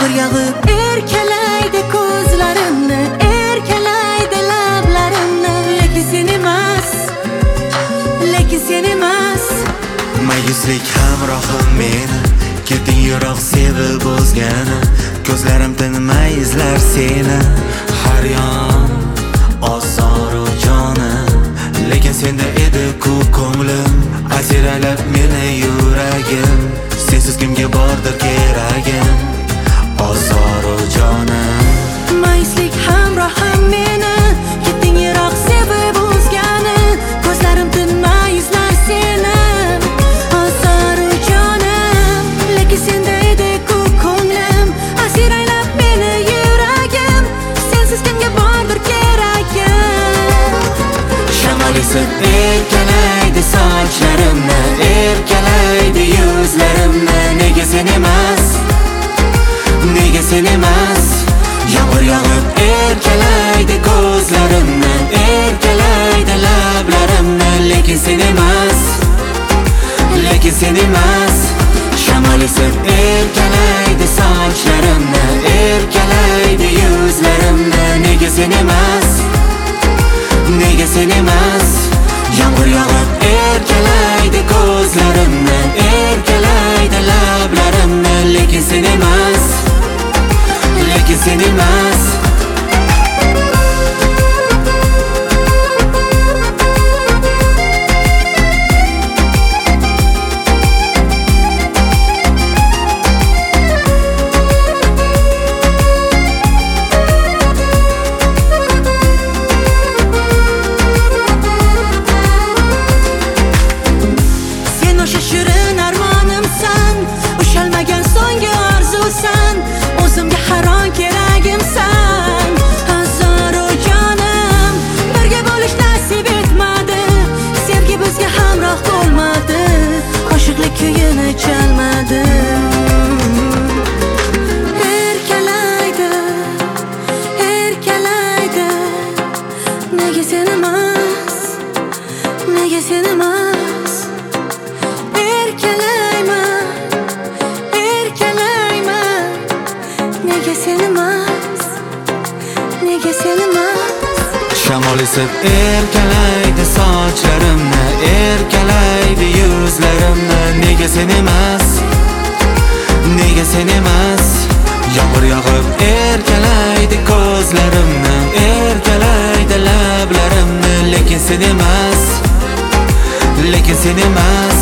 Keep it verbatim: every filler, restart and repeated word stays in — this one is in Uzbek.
Yağmur yağıp erkelaydi ko'zlarimni, erkelaydi lablarimni, lekin sen emas, lekin sen emas. Mayuslik hamrohim meni, ketding yiroq sevib o'zgani, ko'zlarim tinmay izlar seni. Har yon ozoru jonim, lekin senda edi ku ko'nglim, asiralab meni yuragim, sensiz kimga bordir keragim. Ozoru jonim, Mayuslik hamrohim meni, ketding yiroq sevib o'zgani, ko'zlarim tinmay izlar seni. Ozoru jonim, lekin senda edi ku ko'nglim, asiraylab meni yuragim, sensiz kimga bordir keragim. shamol esib erkalaydi sochlarimni, erkalaydi yuzlarimni, nega sen emas, nega sen emas. Yağmur yağıp erkalaydi ko'zlarimni, erkalaydi lablarimni, lekin sen emas, lekin sen emas. Shamol esib erkalaydi sochlarimni, erkalaydi yuzlarimni, nega sen emas, nega sen emas. Yağmur yağıp erkalaydi ko'zlarimni, erkalaydi lablarimni, lekin sen emas, lekin sen emas. Sen o'sha shirin armonimsan, ushalmagan so'nggi orzusan, o'zimga haron keragimsan. Ozoru jonim, birga bo'lish nasib etmadi, sevgi bizga hamroh bo'lmadi, qo'shiqlik kuyini chalmadi. Erkalaydi, erkalaydi, nega sen emas, nega sen emas. Erkalayman, erkalayman, nega sen emas, nega sen emas. Shamol esib erkalaydi sochlarimni, erkalaydi yuzlarimni, nega sen emas, nega sen emas. Yağmur yağıp erkalaydi ko'zlarimni, erkalaydi lablarimni, lekin sen emas, lekin sen emas.